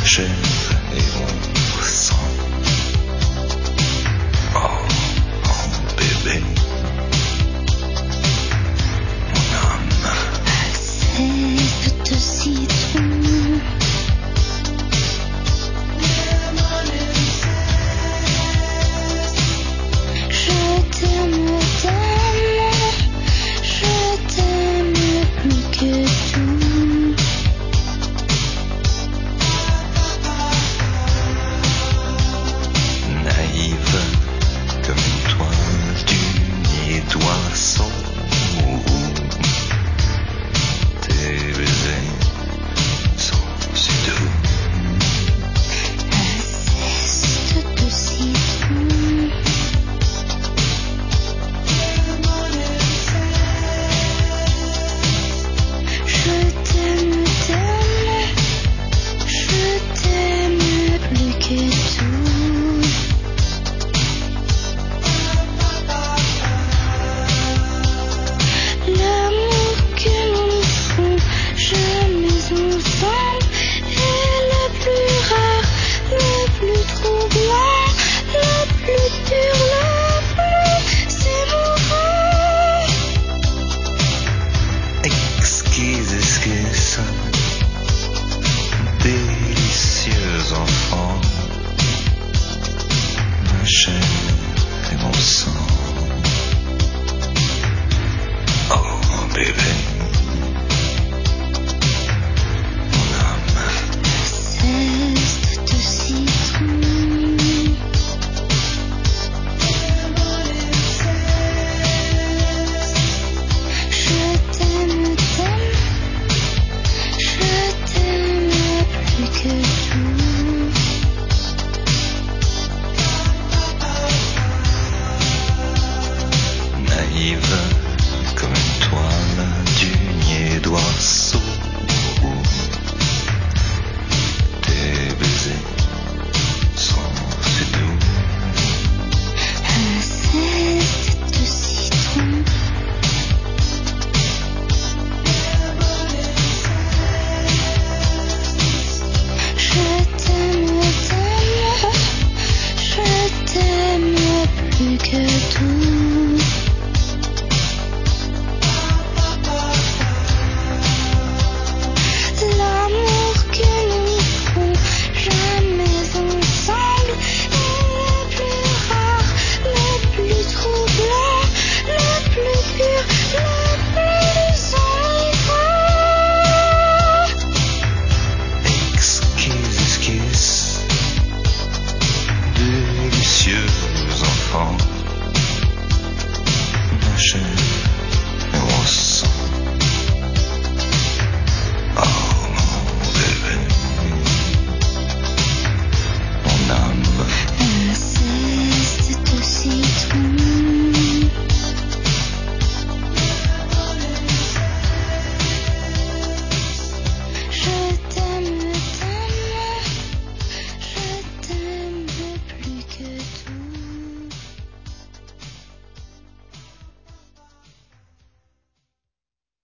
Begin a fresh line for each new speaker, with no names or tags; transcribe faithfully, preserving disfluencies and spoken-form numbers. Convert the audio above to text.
chair et mon sang. Oh, oh bébé, mon âme.
Accepte de citron. Je t'aime tellement, je t'aime plus que tout.
Naïve comme une toile d'unier d'oiseau. Tes baisers sont si doux.
Zeste de citron. Je t'aime tellement, je t'aime plus que tout. L'amour que nous nous font jamais ensemble est le plus rare, le plus troublant, le plus pur, le plus émouvant.
Exquise esquisse, délicieux enfant, ma chair et mon sang. Oh bébé, mon âme.
Zeste de citron. Je t'aime tellement, je t'aime plus que tout.
Naïve comme une toile d'unier d'oiseau. Tes baisers sont si doux.
Un zeste de citron. Je t'aime tellement, je t'aime plus que tout.